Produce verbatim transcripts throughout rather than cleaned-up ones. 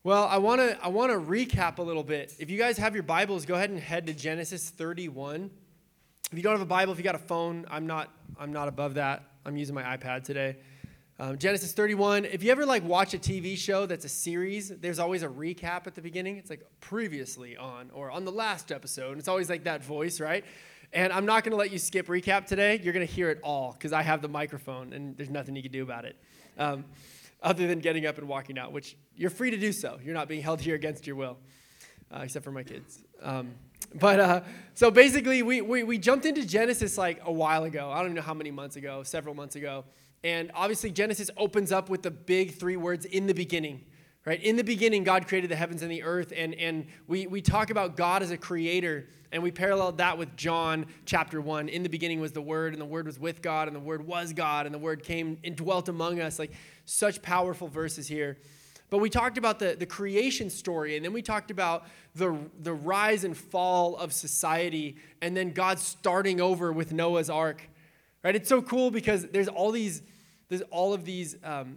Well, I want to I want to recap a little bit. If you guys have your Bibles, go ahead and head to Genesis thirty-one. If you don't have a Bible, if you got a phone, I'm not I'm not above that. I'm using my iPad today. Um, Genesis thirty-one. If you ever like watch a T V show that's a series, there's always a recap at the beginning. It's like previously on or on the last episode. And it's always like that voice, right? And I'm not going to let you skip recap today. You're going to hear it all because I have the microphone and there's nothing you can do about it. Um, other than getting up and walking out, which you're free to do so. You're not being held here against your will, uh, except for my kids. Um, but uh, so basically, we, we we jumped into Genesis like a while ago. I don't even know how many months ago, several months ago. And obviously, Genesis opens up with the big three words, in the beginning. Right? In the beginning, God created the heavens and the earth. And, and we, we talk about God as a creator. And we paralleled that with John chapter one. In the beginning was the Word, and the Word was with God, and the Word was God, and the Word came and dwelt among us. Like, such powerful verses here. But we talked about the, the creation story, and then we talked about the, the rise and fall of society, and then God starting over with Noah's Ark. Right? It's so cool because there's all these, there's all of these um,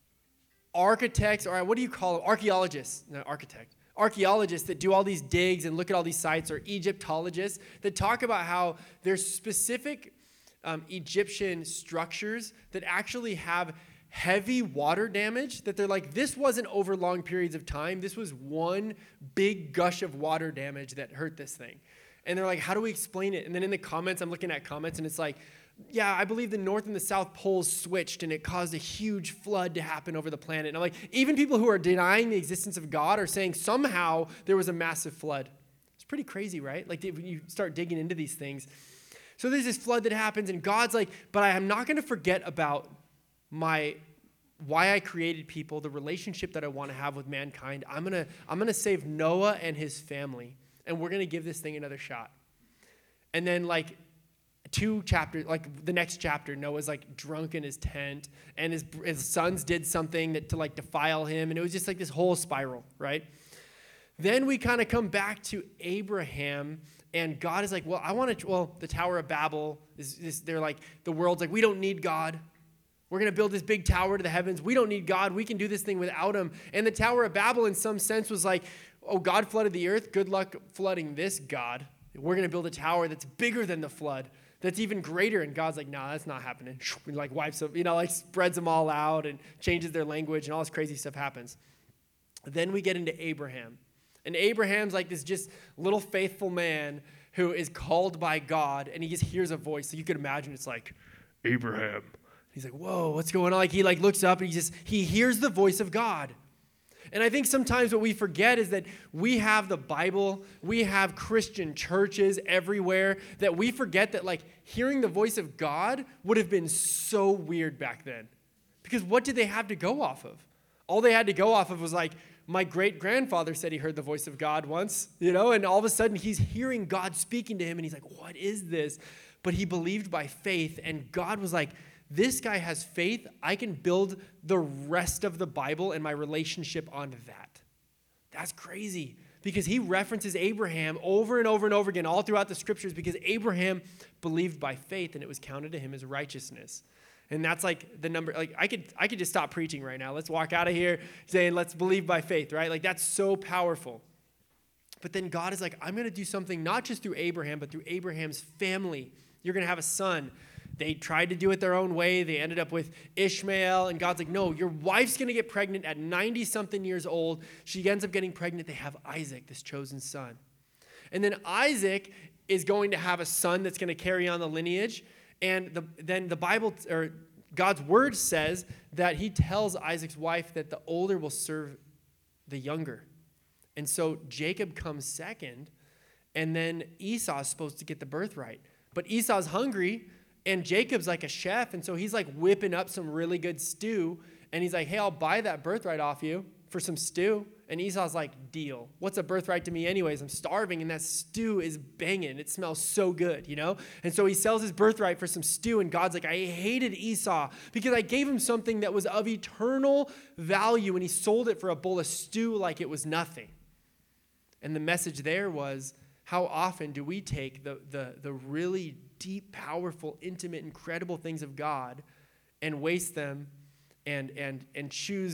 architects, or what do you call them? Archaeologists, no, architect. Archaeologists that do all these digs and look at all these sites, or Egyptologists that talk about how there's specific um, Egyptian structures that actually have heavy water damage, that they're like, this wasn't over long periods of time. This was one big gush of water damage that hurt this thing. And they're like, how do we explain it? And then in the comments, I'm looking at comments, and it's like, yeah, I believe the North and the South poles switched, and it caused a huge flood to happen over the planet. And I'm like, even people who are denying the existence of God are saying somehow there was a massive flood. It's pretty crazy, right? Like, when you start digging into these things. So there's this flood that happens, and God's like, but I am not going to forget about my why I created people, the relationship that I want to have with mankind. I'm going to I'm going to save Noah and his family, and we're going to give this thing another shot. And then like two chapters, like the next chapter, Noah's like drunk in his tent, and his his sons did something that to like defile him, and it was just like this whole spiral, right? Then we kind of come back to Abraham, and God is like, well, I want to, well, the Tower of Babel is, is they're like, the world's like, we don't need God. We're going to build this big tower to the heavens. We don't need God. We can do this thing without him. And the Tower of Babel, in some sense, was like, oh, God flooded the earth. Good luck flooding this God. We're going to build a tower that's bigger than the flood, that's even greater. And God's like, no, nah, that's not happening. And like wipes them, you know, like spreads them all out and changes their language, and all this crazy stuff happens. Then we get into Abraham. And Abraham's like this just little faithful man who is called by God, and he just hears a voice. So you could imagine it's like, Abraham. He's like, whoa, what's going on? Like he like looks up and he just, he hears the voice of God. And I think sometimes what we forget is that we have the Bible, we have Christian churches everywhere, that we forget that like hearing the voice of God would have been so weird back then. Because what did they have to go off of? All they had to go off of was like, my great-grandfather said he heard the voice of God once, you know, and all of a sudden he's hearing God speaking to him, and he's like, what is this? But he believed by faith, and God was like, this guy has faith. I can build the rest of the Bible and my relationship on that. That's crazy, because he references Abraham over and over and over again all throughout the scriptures, because Abraham believed by faith and it was counted to him as righteousness. And that's like the number, like I could I could just stop preaching right now. Let's walk out of here saying, let's believe by faith, right? Like that's so powerful. But then God is like, I'm going to do something not just through Abraham, but through Abraham's family. You're going to have a son. They tried to do it their own way. They ended up with Ishmael. And God's like, no, your wife's going to get pregnant at ninety-something years old. She ends up getting pregnant. They have Isaac, this chosen son. And then Isaac is going to have a son that's going to carry on the lineage. And the, then the Bible, or God's word says that he tells Isaac's wife that the older will serve the younger. And so Jacob comes second, and then Esau's supposed to get the birthright. But Esau's hungry, and Jacob's like a chef, and so he's like whipping up some really good stew, and he's like, hey, I'll buy that birthright off you for some stew. And Esau's like, deal. What's a birthright to me anyways? I'm starving, and that stew is banging. It smells so good, you know? And so he sells his birthright for some stew, and God's like, I hated Esau because I gave him something that was of eternal value, and he sold it for a bowl of stew like it was nothing. And the message there was, how often do we take the, the, the really deep, powerful, intimate, incredible things of God and waste them and and and choose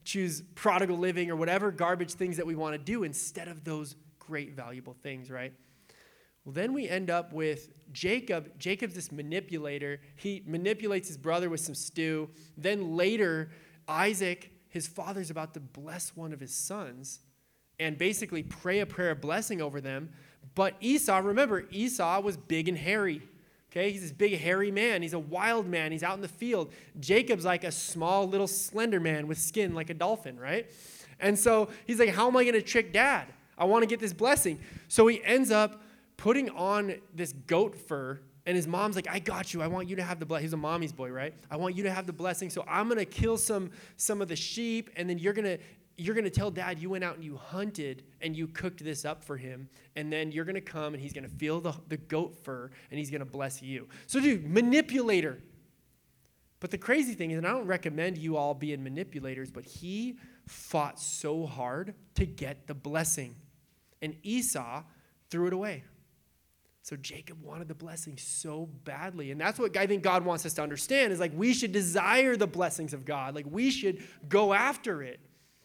choose prodigal living or whatever garbage things that we want to do instead of those great, valuable things, right? Well, then we end up with Jacob. Jacob's this manipulator. He manipulates his brother with some stew. Then later, Isaac, his father's about to bless one of his sons and basically pray a prayer of blessing over them. But Esau, remember, Esau was big and hairy. Okay, he's this big, hairy man. He's a wild man. He's out in the field. Jacob's like a small, little, slender man with skin like a dolphin, right? And so he's like, how am I going to trick dad? I want to get this blessing. So he ends up putting on this goat fur, and his mom's like, I got you. I want you to have the blessing. He's a mommy's boy, right? I want you to have the blessing. So I'm going to kill some, some of the sheep, and then you're going to you're going to tell dad you went out and you hunted and you cooked this up for him. And then you're going to come and he's going to feel the, the goat fur and he's going to bless you. So dude, manipulator. But the crazy thing is, and I don't recommend you all being manipulators, but he fought so hard to get the blessing. And Esau threw it away. So Jacob wanted the blessing so badly. And that's what I think God wants us to understand is like we should desire the blessings of God. Like we should go after it.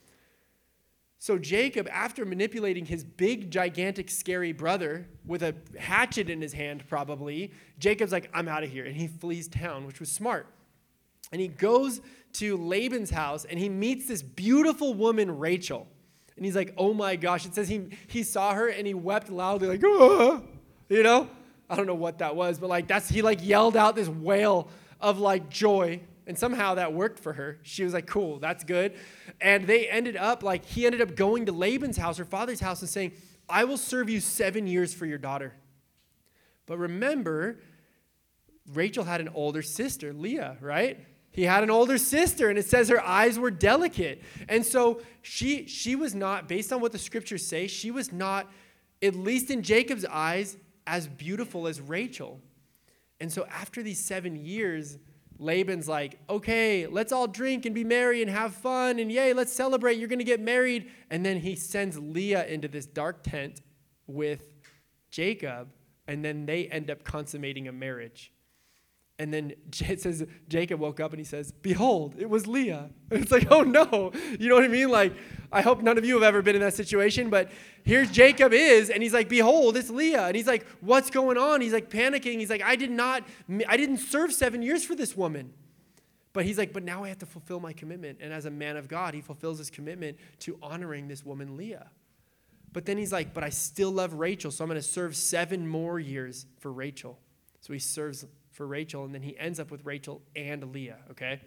So Jacob, after manipulating his big, gigantic, scary brother with a hatchet in his hand probably, Jacob's like, I'm out of here. And he flees town, which was smart. And he goes to Laban's house and he meets this beautiful woman, Rachel. And he's like, oh my gosh. It says he, he saw her and he wept loudly like, ah, you know? I don't know what that was, but like that's he like yelled out this wail of like joy. And somehow that worked for her. She was like, cool, that's good. And they ended up, like, he ended up going to Laban's house, her father's house, and saying, I will serve you seven years for your daughter. But remember, Rachel had an older sister, Leah, right? He had an older sister, and it says her eyes were delicate. And so she, she was not, based on what the scriptures say, she was not, at least in Jacob's eyes, as beautiful as Rachel. And so after these seven years, Laban's like, okay, let's all drink and be merry and have fun. And yay, let's celebrate. You're going to get married. And then he sends Leah into this dark tent with Jacob. And then they end up consummating a marriage. And then it says Jacob woke up and he says, behold, it was Leah. And it's like, oh no. You know what I mean? Like, I hope none of you have ever been in that situation, but here's Jacob is, and he's like, behold, it's Leah. And he's like, what's going on? He's like panicking. He's like, I did not, I didn't serve seven years for this woman. But he's like, but now I have to fulfill my commitment. And as a man of God, he fulfills his commitment to honoring this woman, Leah. But then he's like, but I still love Rachel, so I'm going to serve seven more years for Rachel. So he serves for Rachel, and then he ends up with Rachel and Leah, okay?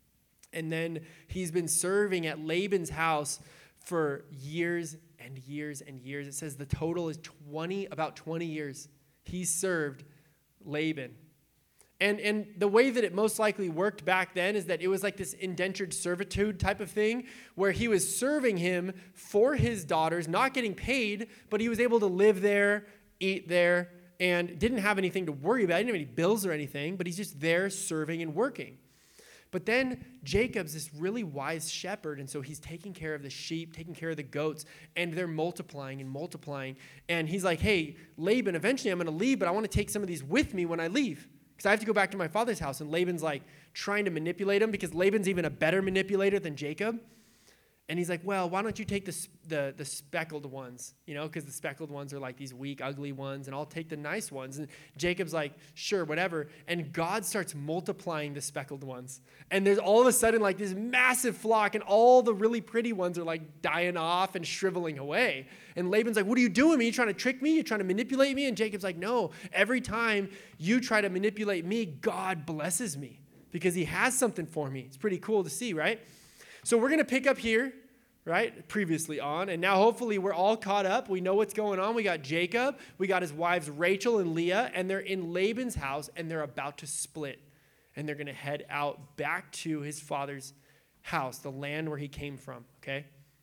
And then he's been serving at Laban's house for years and years and years. It says the total is twenty, about twenty years. He served Laban. And, and the way that it most likely worked back then is that it was like this indentured servitude type of thing where he was serving him for his daughters, not getting paid, but he was able to live there, eat there, and didn't have anything to worry about. He didn't have any bills or anything, but he's just there serving and working. But then Jacob's this really wise shepherd, and so he's taking care of the sheep, taking care of the goats, and they're multiplying and multiplying. And he's like, hey, Laban, eventually I'm going to leave, but I want to take some of these with me when I leave because I have to go back to my father's house. And Laban's like trying to manipulate him because Laban's even a better manipulator than Jacob. And he's like, well, why don't you take the the, the speckled ones, you know, because the speckled ones are like these weak, ugly ones, and I'll take the nice ones. And Jacob's like, sure, whatever. And God starts multiplying the speckled ones. And there's all of a sudden like this massive flock, and all the really pretty ones are like dying off and shriveling away. And Laban's like, what are you doing? Are you trying to trick me? You're trying to manipulate me? And Jacob's like, no, every time you try to manipulate me, God blesses me because he has something for me. It's pretty cool to see, right? So we're going to pick up here, right, previously on, and now hopefully we're all caught up. We know what's going on. We got Jacob, we got his wives Rachel and Leah, and they're in Laban's house, and they're about to split, and they're going to head out back to his father's house, the land where he came from, okay?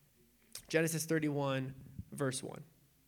Genesis thirty-one, verse one.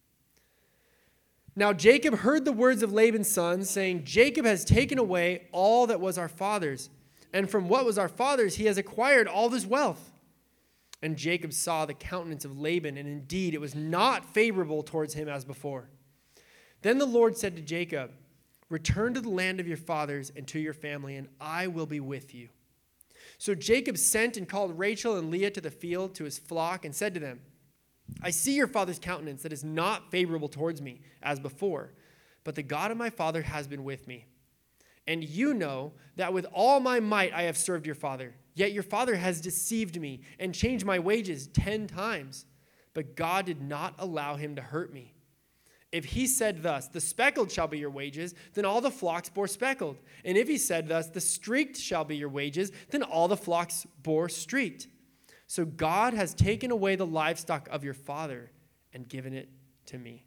Now Jacob heard the words of Laban's sons, saying, Jacob has taken away all that was our father's, and from what was our father's, he has acquired all this wealth. And Jacob saw the countenance of Laban, and indeed it was not favorable towards him as before. Then the Lord said to Jacob, return to the land of your fathers and to your family, and I will be with you. So Jacob sent and called Rachel and Leah to the field to his flock and said to them, I see your father's countenance that is not favorable towards me as before, but the God of my father has been with me. And you know that with all my might I have served your father. Yet your father has deceived me and changed my wages ten times. But God did not allow him to hurt me. If he said thus, the speckled shall be your wages, then all the flocks bore speckled. And if he said thus, the streaked shall be your wages, then all the flocks bore streaked. So God has taken away the livestock of your father and given it to me.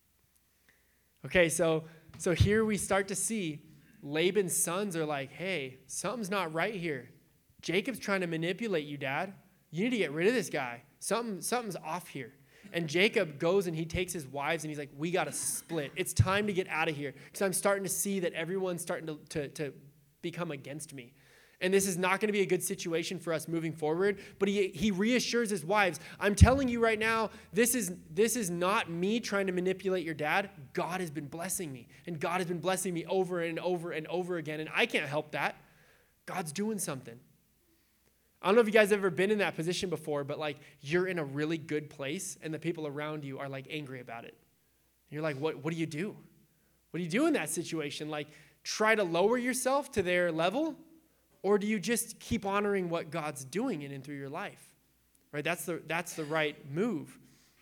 Okay, so, so here we start to see Laban's sons are like, hey, something's not right here. Jacob's trying to manipulate you, Dad. You need to get rid of this guy. Something, something's off here. And Jacob goes and he takes his wives and he's like, we got to split. It's time to get out of here because I'm starting to see that everyone's starting to, to, to become against me. And this is not going to be a good situation for us moving forward. But he, he reassures his wives, I'm telling you right now, this is, this is not me trying to manipulate your dad. God has been blessing me. And God has been blessing me over and over and over again. And I can't help that. God's doing something. I don't know if you guys have ever been in that position before, but like you're in a really good place and the people around you are like angry about it. And you're like, what, what do you do? What do you do in that situation? Like try to lower yourself to their level? Or do you just keep honoring what God's doing in and through your life? Right? That's the, that's the right move.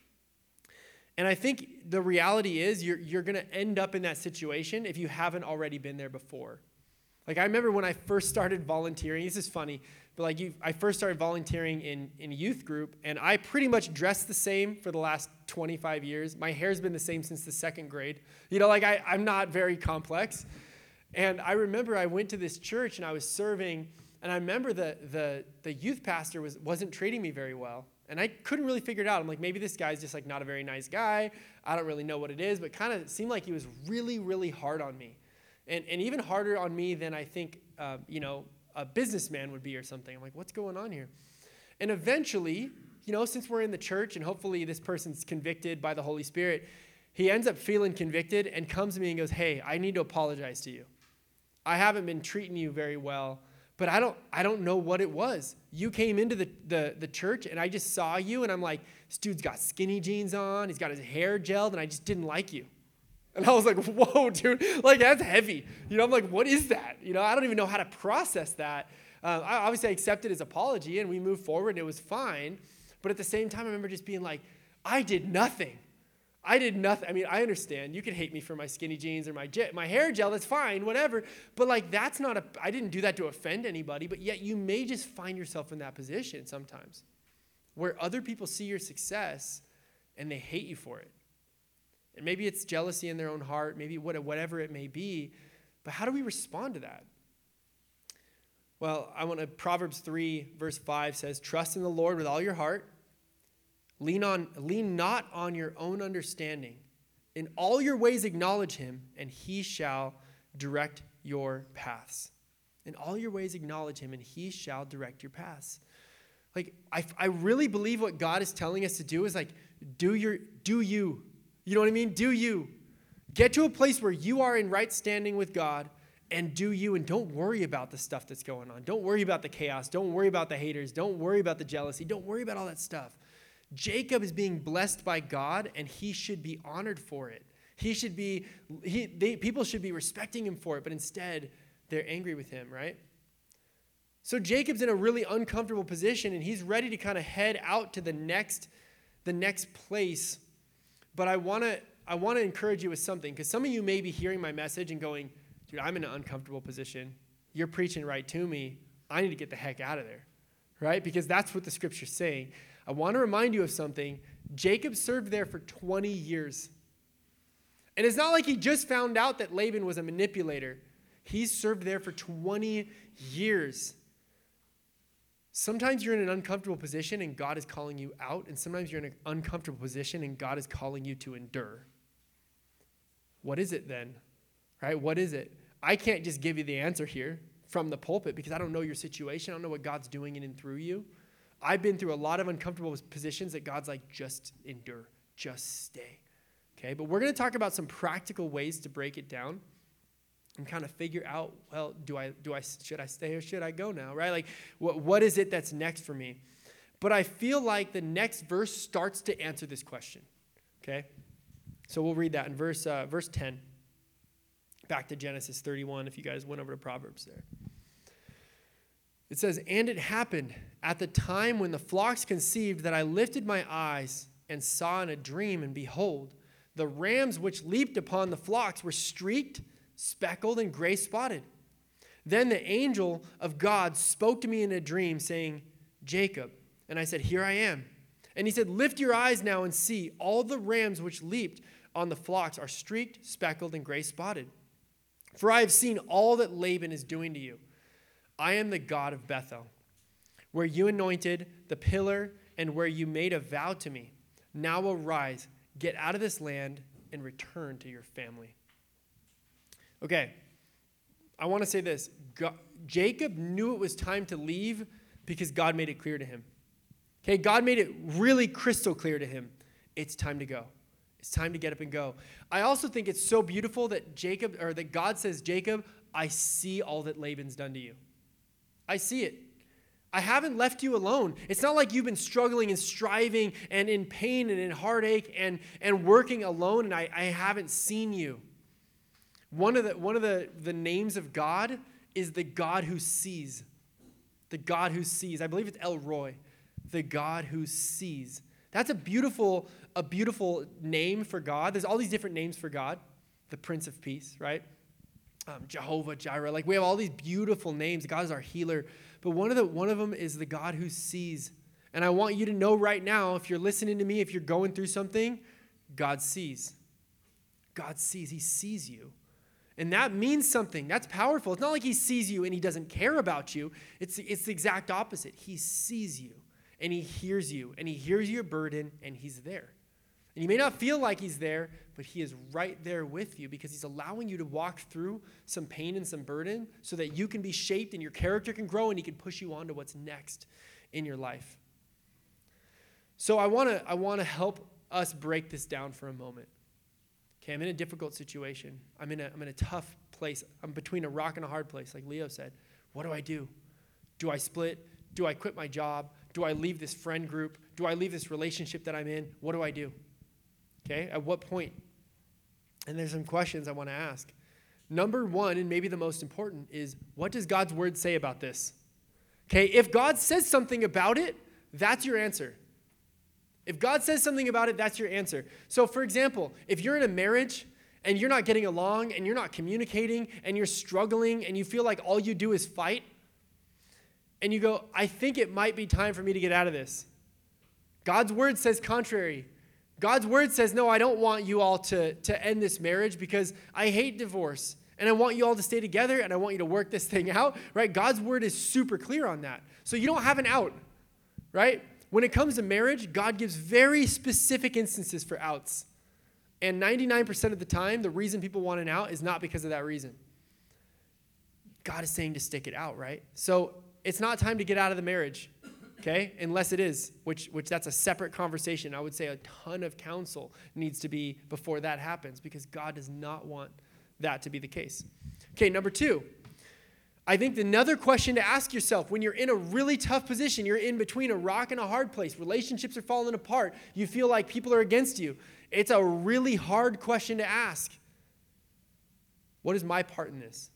And I think the reality is you're, you're going to end up in that situation if you haven't already been there before. Like I remember when I first started volunteering, this is funny, but like you, I first started volunteering in, in a youth group, and I pretty much dressed the same for the last twenty-five years. My hair's been the same since the second grade. You know, like I, I'm not very complex. And I remember I went to this church and I was serving, and I remember the the the youth pastor was, wasn't treating me very well. And I couldn't really figure it out. I'm like, maybe this guy's just like not a very nice guy. I don't really know what it is, but kind of seemed like he was really, really hard on me. And and even harder on me than I think, uh, you know, a businessman would be or something. I'm like, what's going on here? And eventually, you know, since we're in the church and hopefully this person's convicted by the Holy Spirit, he ends up feeling convicted and comes to me and goes, hey, I need to apologize to you. I haven't been treating you very well, but I don't I don't know what it was. You came into the, the, the church, and I just saw you, and I'm like, this dude's got skinny jeans on. He's got his hair gelled, and I just didn't like you. And I was like, whoa, dude, like, that's heavy. You know, I'm like, what is that? You know, I don't even know how to process that. Uh, I obviously I accepted his apology, and we moved forward, and it was fine. But at the same time, I remember just being like, I did nothing. I did nothing. I mean, I understand. You can hate me for my skinny jeans or my je- my hair gel. That's fine, whatever. But, like, that's not a – I didn't do that to offend anybody. But yet you may just find yourself in that position sometimes where other people see your success, and they hate you for it. And maybe it's jealousy in their own heart, maybe whatever it may be. But how do we respond to that? Well, I want to, Proverbs three, verse five says, trust in the Lord with all your heart. Lean on, lean not on your own understanding. In all your ways acknowledge him, and he shall direct your paths. In all your ways acknowledge him, and he shall direct your paths. Like, I, I really believe what God is telling us to do is like, do your, do you. You know what I mean? Do you. Get to a place where you are in right standing with God and do you, and don't worry about the stuff that's going on. Don't worry about the chaos. Don't worry about the haters. Don't worry about the jealousy. Don't worry about all that stuff. Jacob is being blessed by God, and he should be honored for it. He should be, he, they, people should be respecting him for it, but instead they're angry with him, right? So Jacob's in a really uncomfortable position, and he's ready to kind of head out to the next, the next place. But I want to I want to encourage you with something, because some of you may be hearing my message and going, dude, I'm in an uncomfortable position. You're preaching right to me. I need to get the heck out of there, right? Because that's what the scripture's saying. I want to remind you of something. Jacob served there for twenty years. And it's not like he just found out that Laban was a manipulator. He served there for twenty years. Sometimes you're in an uncomfortable position and God is calling you out, and sometimes you're in an uncomfortable position and God is calling you to endure. What is it then? Right? What is it? I can't just give you the answer here from the pulpit because I don't know your situation. I don't know what God's doing in and through you. I've been through a lot of uncomfortable positions that God's like, just endure, just stay. Okay? But we're going to talk about some practical ways to break it down. and kind of figure out, well, do I, do I, should I stay or should I go now, right? Like, what, what is it that's next for me? But I feel like the next verse starts to answer this question, okay? So we'll read that in verse, uh, verse ten. Back to Genesis thirty-one, if you guys went over to Proverbs there. It says, "And it happened at the time when the flocks conceived that I lifted my eyes and saw in a dream, and behold, the rams which leaped upon the flocks were streaked, speckled, and gray spotted. Then the angel of God spoke to me in a dream, saying, 'Jacob.' And I said, 'Here I am.' And he said, 'Lift your eyes now and see, all the rams which leaped on the flocks are streaked, speckled, and gray spotted. For I have seen all that Laban is doing to you. I am the God of Bethel, where you anointed the pillar and where you made a vow to me. Now arise, get out of this land, and return to your family.'" Okay, I want to say this. God, Jacob knew it was time to leave because God made it clear to him. Okay, God made it really crystal clear to him. It's time to go. It's time to get up and go. I also think it's so beautiful that Jacob, or that God says, "Jacob, I see all that Laban's done to you. I see it. I haven't left you alone." It's not like you've been struggling and striving and in pain and in heartache and, and working alone, and I, I haven't seen you. One of the one of the, the names of God is the God who sees. The God who sees. I believe it's El Roy. The God who sees. That's a beautiful, a beautiful name for God. There's all these different names for God. The Prince of Peace, right? Um, Jehovah Jireh. Like, we have all these beautiful names. God is our healer. But one of the one of them is the God who sees. And I want you to know right now, if you're listening to me, if you're going through something, God sees. God sees. He sees you. And that means something. That's powerful. It's not like he sees you and he doesn't care about you. It's, it's the exact opposite. He sees you and he hears you and he hears your burden and he's there. And you may not feel like he's there, but he is right there with you because he's allowing you to walk through some pain and some burden so that you can be shaped and your character can grow and he can push you on to what's next in your life. So I want to I want to help us break this down for a moment. Okay, I'm in a difficult situation. I'm in a, I'm in a tough place. I'm between a rock and a hard place, like Leo said. What do I do? Do I split? Do I quit my job? Do I leave this friend group? Do I leave this relationship that I'm in? What do I do? Okay, at what point? And there's some questions I want to ask. Number one, and maybe the most important, is what does God's word say about this? Okay, if God says something about it, that's your answer. If God says something about it, that's your answer. So, for example, if you're in a marriage and you're not getting along and you're not communicating and you're struggling and you feel like all you do is fight, and you go, I think it might be time for me to get out of this. God's word says contrary. God's word says, no, I don't want you all to, to end this marriage because I hate divorce and I want you all to stay together and I want you to work this thing out, right? God's word is super clear on that. So you don't have an out, right? When it comes to marriage, God gives very specific instances for outs. And ninety-nine percent of the time, the reason people want an out is not because of that reason. God is saying to stick it out, right? So it's not time to get out of the marriage, okay? Unless it is, which which that's a separate conversation. I would say a ton of counsel needs to be before that happens because God does not want that to be the case. Okay, number two. I think another question to ask yourself when you're in a really tough position, you're in between a rock and a hard place, relationships are falling apart, you feel like people are against you. It's a really hard question to ask. What is my part in this?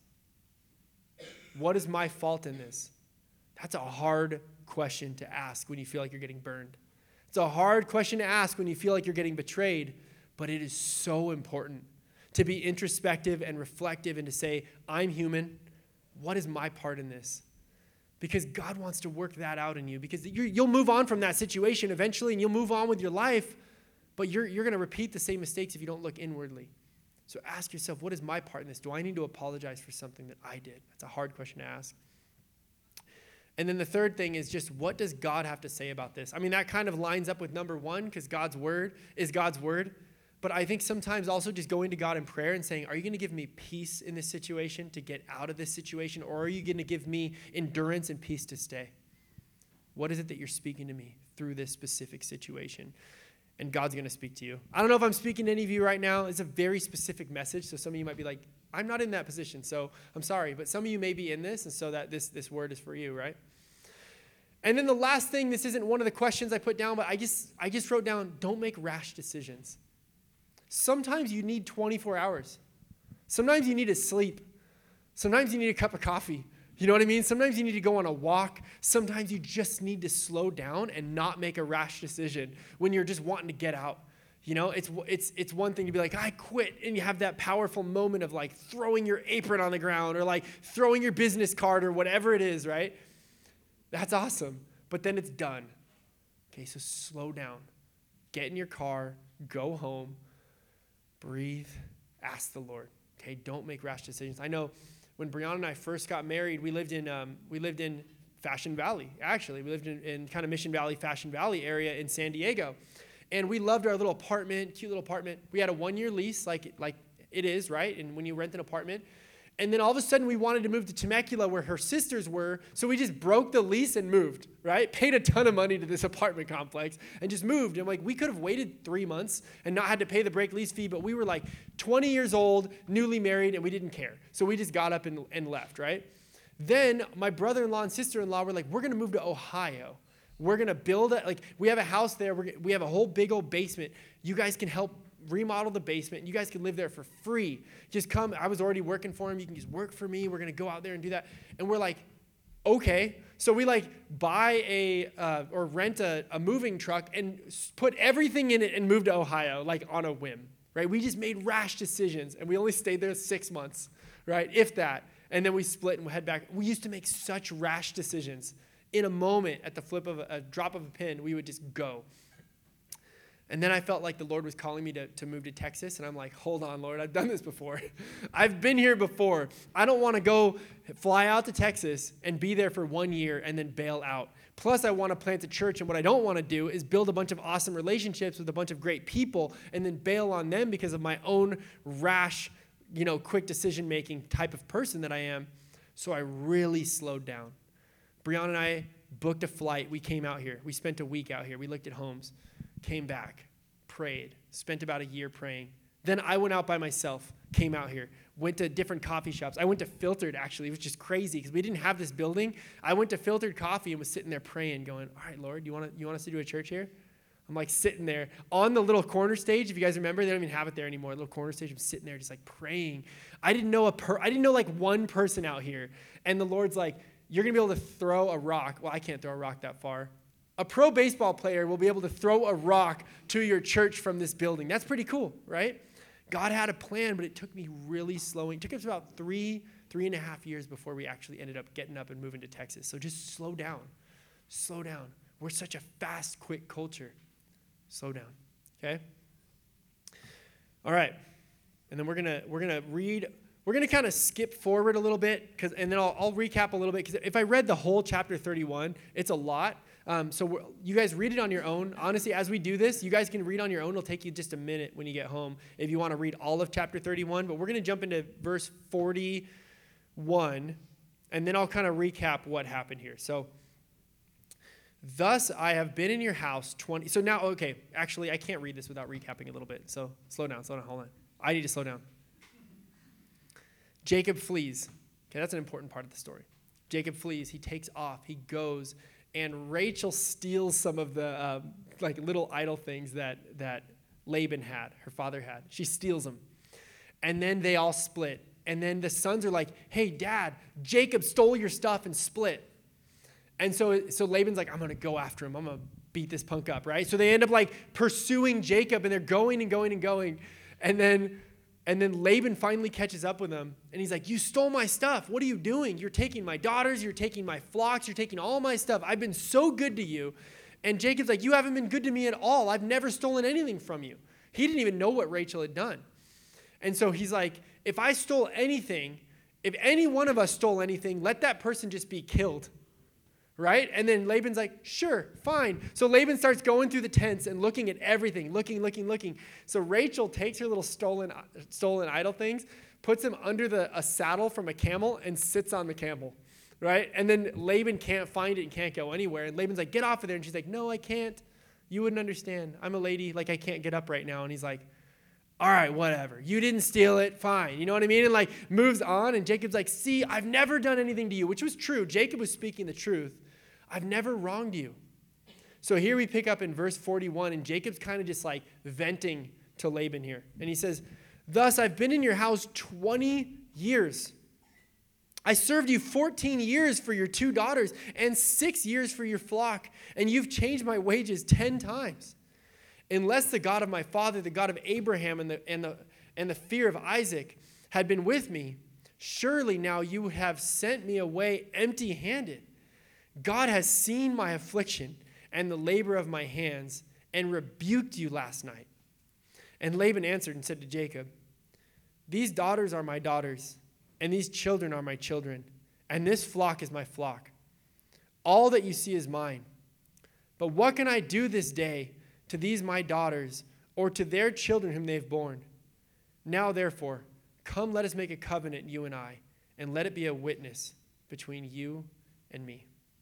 What is my fault in this? That's a hard question to ask when you feel like you're getting burned. It's a hard question to ask when you feel like you're getting betrayed, but it is so important to be introspective and reflective and to say, I'm human. What is my part in this? Because God wants to work that out in you because you're, you'll move on from that situation eventually and you'll move on with your life, but you're, you're going to repeat the same mistakes if you don't look inwardly. So ask yourself, what is my part in this? Do I need to apologize for something that I did? That's a hard question to ask. And then the third thing is just what does God have to say about this? I mean, that kind of lines up with number one because God's word is God's word. But I think sometimes also just going to God in prayer and saying, are you going to give me peace in this situation to get out of this situation? Or are you going to give me endurance and peace to stay? What is it that you're speaking to me through this specific situation? And God's going to speak to you. I don't know if I'm speaking to any of you right now. It's a very specific message. So some of you might be like, I'm not in that position, so I'm sorry. But some of you may be in this, and so that this, this word is for you, right? And then the last thing, this isn't one of the questions I put down, but I just, I just wrote down, don't make rash decisions. Sometimes you need twenty-four hours. Sometimes you need to sleep. Sometimes you need a cup of coffee. You know what I mean? Sometimes you need to go on a walk. Sometimes you just need to slow down and not make a rash decision when you're just wanting to get out. You know, it's it's it's one thing to be like, I quit, and you have that powerful moment of like throwing your apron on the ground or like throwing your business card or whatever it is, right? That's awesome. But then it's done. Okay, so slow down. Get in your car, go home, breathe, ask the Lord. Okay, don't make rash decisions. I know when Brianna and I first got married, we lived in um, we lived in Fashion Valley. Actually, we lived in, in kind of Mission Valley, Fashion Valley area in San Diego. And we loved our little apartment, cute little apartment. We had a one-year lease, like, like it is, right? And when you rent an apartment. And then all of a sudden, we wanted to move to Temecula where her sisters were. So we just broke the lease and moved, right? Paid a ton of money to this apartment complex and just moved. And like, we could have waited three months and not had to pay the break lease fee. But we were like twenty years old, newly married, and we didn't care. So we just got up and, and left, right? Then my brother-in-law and sister-in-law were like, we're going to move to Ohio. We're going to build it. Like, we have a house there. We're, we have a whole big old basement. You guys can help remodel the basement. You guys can live there for free. Just come. I was already working for him. You can just work for me. We're going to go out there and do that. And we're like, okay. So we like buy a, uh, or rent a, a moving truck and put everything in it and move to Ohio, like on a whim, right? We just made rash decisions and we only stayed there six months, right? If that. And then we split and we head back. We used to make such rash decisions. In a moment, at the flip of a, a drop of a pin, we would just go. And then I felt like the Lord was calling me to, to move to Texas. And I'm like, hold on, Lord, I've done this before. I've been here before. I don't want to go fly out to Texas and be there for one year and then bail out. Plus, I want to plant a church. And what I don't want to do is build a bunch of awesome relationships with a bunch of great people and then bail on them because of my own rash, you know, quick decision-making type of person that I am. So I really slowed down. Brianna and I booked a flight. We came out here. We spent a week out here. We looked at homes, came back, prayed, spent about a year praying. Then I went out by myself, came out here, went to different coffee shops. I went to Filtered, actually. It was just crazy because we didn't have this building. I went to Filtered Coffee and was sitting there praying, going, all right, Lord, you want to, you want us to do a church here? I'm like sitting there on the little corner stage. If you guys remember, they don't even have it there anymore. The little corner stage. I'm sitting there just like praying. I didn't know a per. I didn't know like one person out here. And the Lord's like, you're going to be able to throw a rock. Well, I can't throw a rock that far. A pro baseball player will be able to throw a rock to your church from this building. That's pretty cool, right? God had a plan, but it took me really slowing. It took us about three, three and a half years before we actually ended up getting up and moving to Texas. So just slow down. Slow down. We're such a fast, quick culture. Slow down, okay? All right. And then we're going to we're going to read... We're going to kind of skip forward a little bit, cause, and then I'll, I'll recap a little bit, because if I read the whole chapter thirty-one, it's a lot. Um, so we're, you guys read it on your own. Honestly, as we do this, you guys can read on your own. It'll take you just a minute when you get home if you want to read all of chapter thirty-one. But we're going to jump into verse forty-one, and then I'll kind of recap what happened here. So, thus I have been in your house twenty. So now, okay, actually, I can't read this without recapping a little bit. So slow down, slow down, hold on. I need to slow down. Jacob flees. Okay, that's an important part of the story. Jacob flees. He takes off. He goes, and Rachel steals some of the um, like little idol things that that Laban had, her father had. She steals them, and then they all split. And then the sons are like, "Hey, Dad, Jacob stole your stuff and split." And so so Laban's like, "I'm gonna go after him. I'm gonna beat this punk up, right?" So they end up like pursuing Jacob, and they're going and going and going, and then. And then Laban finally catches up with him, and he's like, you stole my stuff. What are you doing? You're taking my daughters. You're taking my flocks. You're taking all my stuff. I've been so good to you. And Jacob's like, you haven't been good to me at all. I've never stolen anything from you. He didn't even know what Rachel had done. And so he's like, if I stole anything, if any one of us stole anything, let that person just be killed. Right? And then Laban's like, sure, fine. So Laban starts going through the tents and looking at everything, looking, looking, looking. So Rachel takes her little stolen stolen idol things, puts them under the a saddle from a camel, and sits on the camel. Right? And then Laban can't find it and can't go anywhere. And Laban's like, get off of there. And she's like, no, I can't. You wouldn't understand. I'm a lady. Like, I can't get up right now. And he's like, All right, whatever. You didn't steal it. Fine. You know what I mean? And like moves on. And Jacob's like, see, I've never done anything to you, which was true. Jacob was speaking the truth. I've never wronged you. So here we pick up in verse forty-one, and Jacob's kind of just like venting to Laban here. And he says, thus I've been in your house twenty years. I served you fourteen years for your two daughters and six years for your flock, and you've changed my wages ten times. Unless the God of my father, the God of Abraham and the, and the, and the fear of Isaac had been with me, surely now you have sent me away empty-handed. God has seen my affliction and the labor of my hands and rebuked you last night. And Laban answered and said to Jacob, these daughters are my daughters, and these children are my children, and this flock is my flock. All that you see is mine. But what can I do this day to these my daughters, or to their children whom they have borne? Now, therefore, come, let us make a covenant, you and I, and let it be a witness between you and me.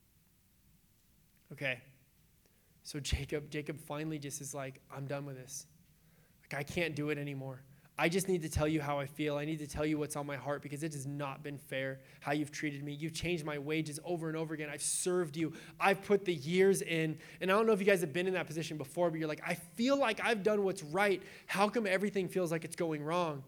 Okay, so Jacob, Jacob finally just is like, I'm done with this. Like, I can't do it anymore. I just need to tell you how I feel. I need to tell you what's on my heart because it has not been fair how you've treated me. You've changed my wages over and over again. I've served you. I've put the years in. And I don't know if you guys have been in that position before, but you're like, I feel like I've done what's right. How come everything feels like it's going wrong?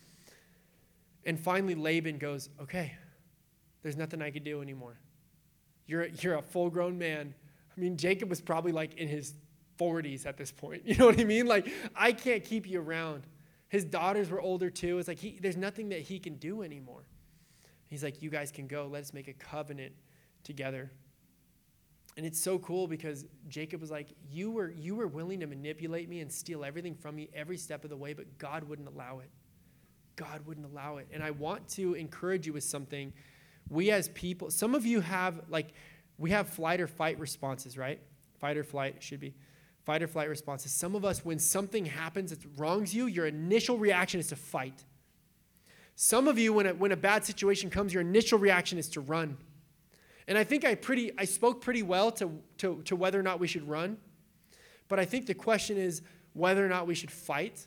And finally, Laban goes, okay, there's nothing I can do anymore. You're, you're a full-grown man. I mean, Jacob was probably like in his forties at this point. You know what I mean? Like, I can't keep you around. His daughters were older too. It's like he, there's nothing that he can do anymore. He's like, you guys can go. Let's make a covenant together. And it's so cool because Jacob was like, you were, you were willing to manipulate me and steal everything from me every step of the way, but God wouldn't allow it. God wouldn't allow it. And I want to encourage you with something. We as people, some of you have like, we have flight or fight responses, right? Fight or flight, it should be. Fight or flight responses. Some of us, when something happens that wrongs you, your initial reaction is to fight. Some of you, when a, when a bad situation comes, your initial reaction is to run. And I think I pretty I spoke pretty well to, to, to whether or not we should run. But I think the question is whether or not we should fight.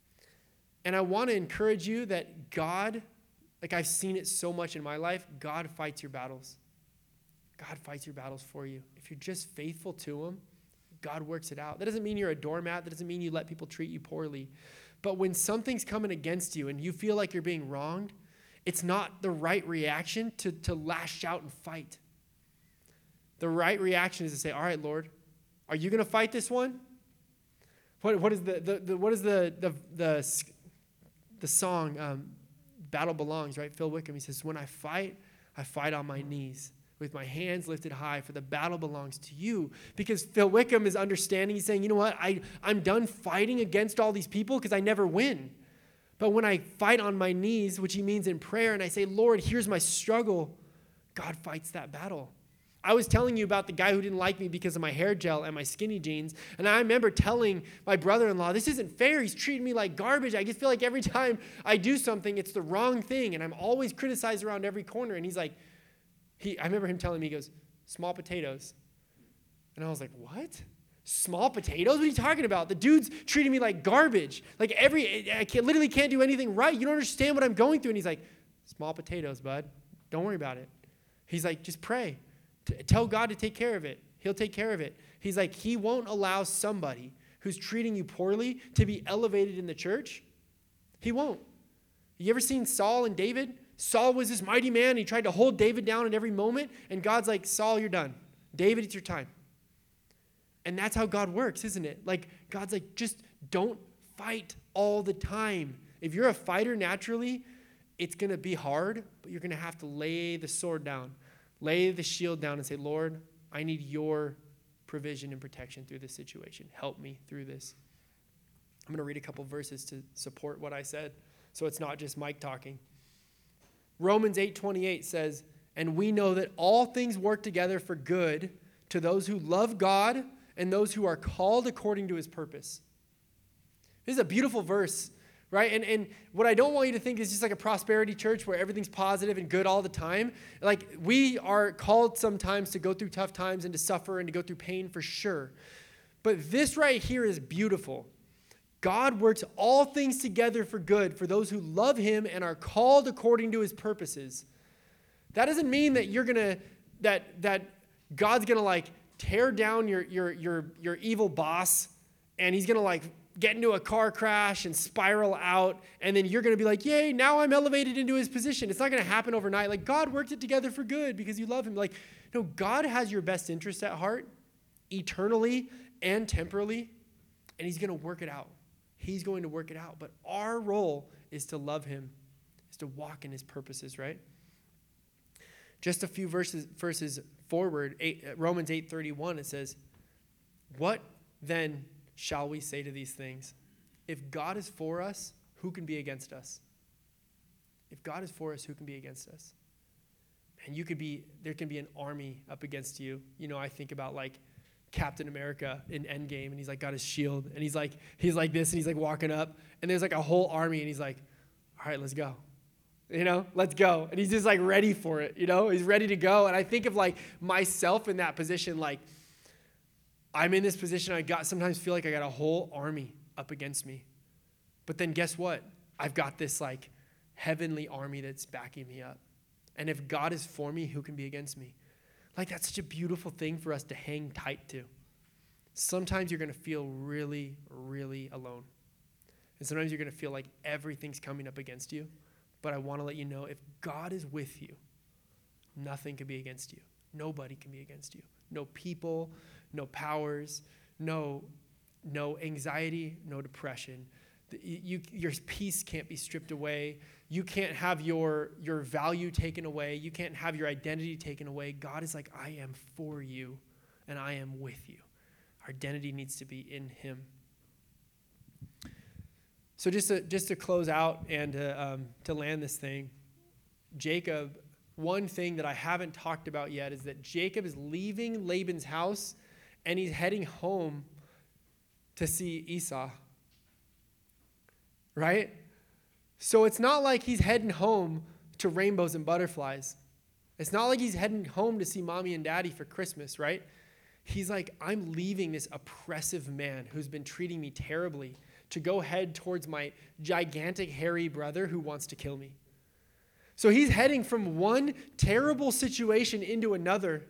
And I want to encourage you that God, like I've seen it so much in my life, God fights your battles. God fights your battles for you. If you're just faithful to him, God works it out. That doesn't mean you're a doormat. That doesn't mean you let people treat you poorly. But when something's coming against you and you feel like you're being wronged, it's not the right reaction to, to lash out and fight. The right reaction is to say, all right, Lord, are you going to fight this one? What, what is the, the, the what is the the the, the song, um, Battle Belongs, right? Phil Wickham, he says, when I fight, I fight on my knees, with my hands lifted high, for the battle belongs to you. Because Phil Wickham is understanding. He's saying, you know what? I, I'm done fighting against all these people because I never win. But when I fight on my knees, which he means in prayer, and I say, Lord, here's my struggle, God fights that battle. I was telling you about the guy who didn't like me because of my hair gel and my skinny jeans. And I remember telling my brother-in-law, this isn't fair. He's treating me like garbage. I just feel like every time I do something, it's the wrong thing. And I'm always criticized around every corner. And he's like, He, I remember him telling me, he goes, small potatoes. And I was like, what? Small potatoes? What are you talking about? The dude's treating me like garbage. Like every, I can't, literally can't do anything right. You don't understand what I'm going through. And he's like, small potatoes, bud. Don't worry about it. He's like, just pray. T- tell God to take care of it. He'll take care of it. He's like, he won't allow somebody who's treating you poorly to be elevated in the church. He won't. You ever seen Saul and David? Saul was this mighty man. He tried to hold David down at every moment. And God's like, Saul, you're done. David, it's your time. And that's how God works, isn't it? Like, God's like, just don't fight all the time. If you're a fighter naturally, it's going to be hard, but you're going to have to lay the sword down, lay the shield down and say, Lord, I need your provision and protection through this situation. Help me through this. I'm going to read a couple verses to support what I said, so it's not just Mike talking. Romans eight twenty-eight says, and we know that all things work together for good to those who love God and those who are called according to his purpose. This is a beautiful verse, right? And, and what I don't want you to think is just like a prosperity church where everything's positive and good all the time. Like, we are called sometimes to go through tough times and to suffer and to go through pain for sure. But this right here is beautiful. God works all things together for good for those who love him and are called according to his purposes. That doesn't mean that you're going to, that that God's going to like tear down your, your, your, your evil boss and he's going to like get into a car crash and spiral out, and then you're going to be like, yay, now I'm elevated into his position. It's not going to happen overnight. Like, God worked it together for good because you love him. Like, no, God has your best interest at heart, eternally and temporally, and he's going to work it out. He's going to work it out. But our role is to love him, is to walk in his purposes, right? Just a few verses, verses forward, eight, Romans eight thirty-one, it says, what then shall we say to these things? If God is for us, who can be against us? If God is for us, who can be against us? And you could be, there can be an army up against you. You know, I think about like Captain America in Endgame, and he's like got his shield, and he's like, he's like this, and he's like walking up, and there's like a whole army, and he's like, all right, let's go. You know, let's go. And he's just like ready for it, you know, he's ready to go. And I think of like myself in that position, like, I'm in this position, I got sometimes feel like I got a whole army up against me. But then guess what? I've got this like heavenly army that's backing me up. And if God is for me, who can be against me? Like, that's such a beautiful thing for us to hang tight to. Sometimes you're going to feel really, really alone. And sometimes you're going to feel like everything's coming up against you. But I want to let you know, if God is with you, nothing can be against you. Nobody can be against you. No people, no powers, no, no anxiety, no depression. You, your peace can't be stripped away. You can't have your, your value taken away. You can't have your identity taken away. God is like, I am for you, and I am with you. Our identity needs to be in him. So just to, just to close out and to, um, to land this thing, Jacob, one thing that I haven't talked about yet is that Jacob is leaving Laban's house, and he's heading home to see Esau. Right? So it's not like he's heading home to rainbows and butterflies. It's not like he's heading home to see mommy and daddy for Christmas, right? He's like, I'm leaving this oppressive man who's been treating me terribly to go head towards my gigantic hairy brother who wants to kill me. So he's heading from one terrible situation into another.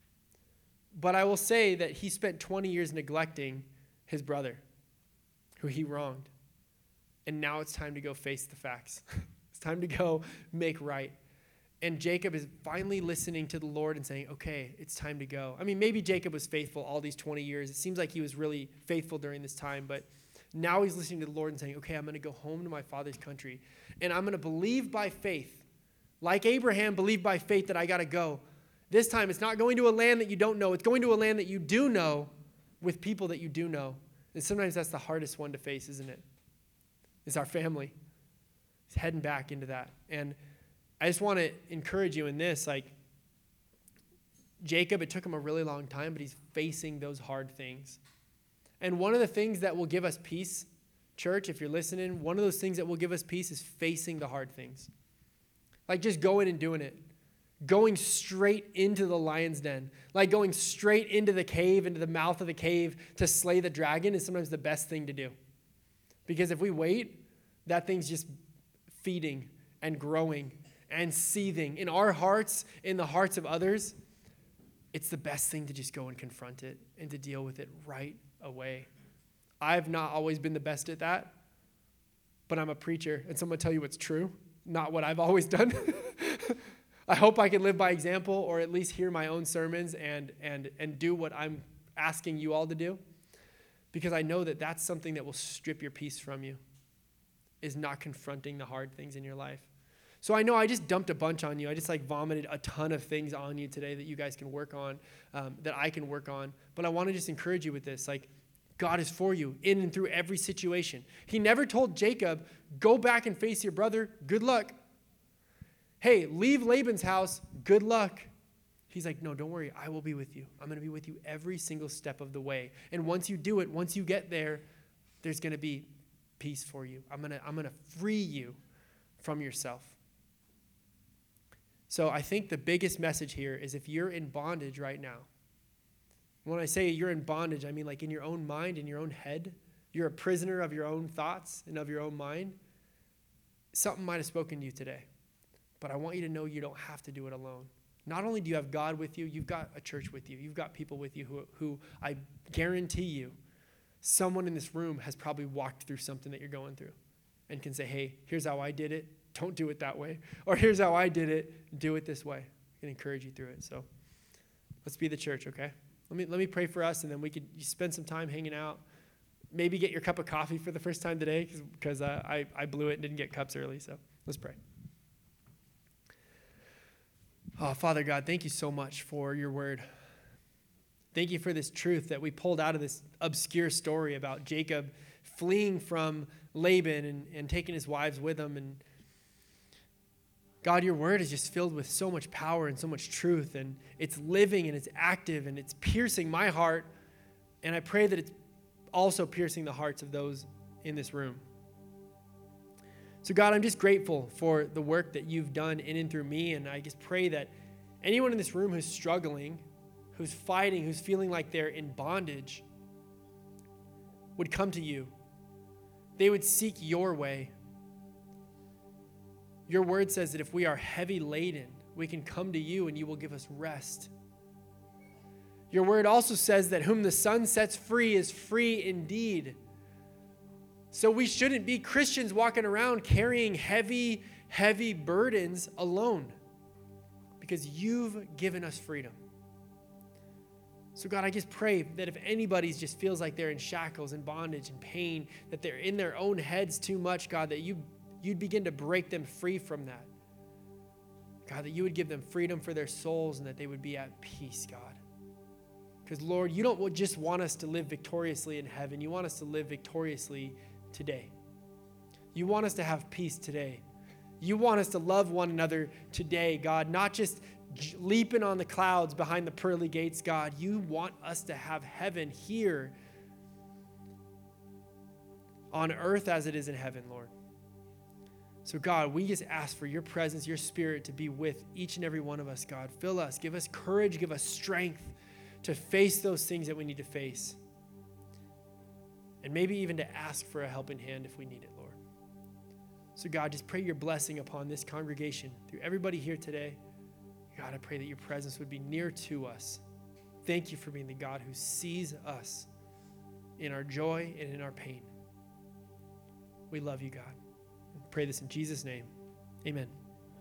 But I will say that he spent twenty years neglecting his brother who he wronged. And now it's time to go face the facts. It's time to go make right. And Jacob is finally listening to the Lord and saying, okay, it's time to go. I mean, maybe Jacob was faithful all these twenty years. It seems like he was really faithful during this time. But now he's listening to the Lord and saying, okay, I'm going to go home to my father's country. And I'm going to believe by faith, like Abraham believed by faith that I got to go. This time it's not going to a land that you don't know. It's going to a land that you do know with people that you do know. And sometimes that's the hardest one to face, isn't it? It's our family. He's heading back into that. And I just want to encourage you in this. Like, Jacob, it took him a really long time, but he's facing those hard things. And one of the things that will give us peace, church, if you're listening, one of those things that will give us peace is facing the hard things. Like just going and doing it. Going straight into the lion's den. Like going straight into the cave, into the mouth of the cave to slay the dragon is sometimes the best thing to do. Because if we wait, that thing's just feeding and growing and seething in our hearts, in the hearts of others. It's the best thing to just go and confront it and to deal with it right away. I've not always been the best at that, but I'm a preacher, and so I'm going to tell you what's true, not what I've always done. I hope I can live by example, or at least hear my own sermons and and and do what I'm asking you all to do, because I know that that's something that will strip your peace from you, is not confronting the hard things in your life. So I know I just dumped a bunch on you. I just like vomited a ton of things on you today that you guys can work on, um, that I can work on. But I want to just encourage you with this. Like, God is for you in and through every situation. He never told Jacob, go back and face your brother. Good luck. Hey, leave Laban's house. Good luck. He's like, no, don't worry. I will be with you. I'm going to be with you every single step of the way. And once you do it, once you get there, there's going to be peace for you. I'm going to, I'm going to free you from yourself. So I think the biggest message here is if you're in bondage right now, when I say you're in bondage, I mean like in your own mind, in your own head, you're a prisoner of your own thoughts and of your own mind, something might have spoken to you today. But I want you to know you don't have to do it alone. Not only do you have God with you, you've got a church with you. You've got people with you who, who I guarantee you, someone in this room has probably walked through something that you're going through and can say, hey, here's how I did it. Don't do it that way. Or here's how I did it. Do it this way. I can encourage you through it. So let's be the church, okay? Let me, let me pray for us, and then we could you spend some time hanging out. Maybe get your cup of coffee for the first time today because uh, I, I blew it and didn't get cups early. So let's pray. Oh, Father God, thank you so much for your word. Thank you for this truth that we pulled out of this obscure story about Jacob fleeing from Laban and, and taking his wives with him. And God, your word is just filled with so much power and so much truth, and it's living and it's active and it's piercing my heart. And I pray that it's also piercing the hearts of those in this room. So God, I'm just grateful for the work that you've done in and through me. And I just pray that anyone in this room who's struggling, who's fighting, who's feeling like they're in bondage, would come to you. They would seek your way. Your word says that if we are heavy laden, we can come to you and you will give us rest. Your word also says that whom the Son sets free is free indeed. So we shouldn't be Christians walking around carrying heavy, heavy burdens alone, because you've given us freedom. So God, I just pray that if anybody just feels like they're in shackles and bondage and pain, that they're in their own heads too much, God, that you, you'd begin to break them free from that. God, that you would give them freedom for their souls and that they would be at peace, God. Because, Lord, you don't just want us to live victoriously in heaven. You want us to live victoriously today. You want us to have peace today. You want us to love one another today, God, not just leaping on the clouds behind the pearly gates, God. You want us to have heaven here on earth as it is in heaven, Lord. So, God, we just ask for your presence, your spirit to be with each and every one of us, God. Fill us, give us courage, give us strength to face those things that we need to face. And maybe even to ask for a helping hand if we need it, Lord. So God, just pray your blessing upon this congregation, through everybody here today. God, I pray that your presence would be near to us. Thank you for being the God who sees us in our joy and in our pain. We love you, God. I pray this in Jesus' name. Amen.